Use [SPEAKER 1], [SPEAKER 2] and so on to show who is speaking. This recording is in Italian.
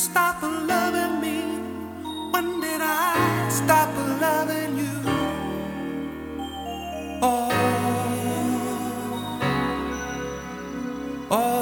[SPEAKER 1] stop loving me? When did I stop loving you? Oh, oh.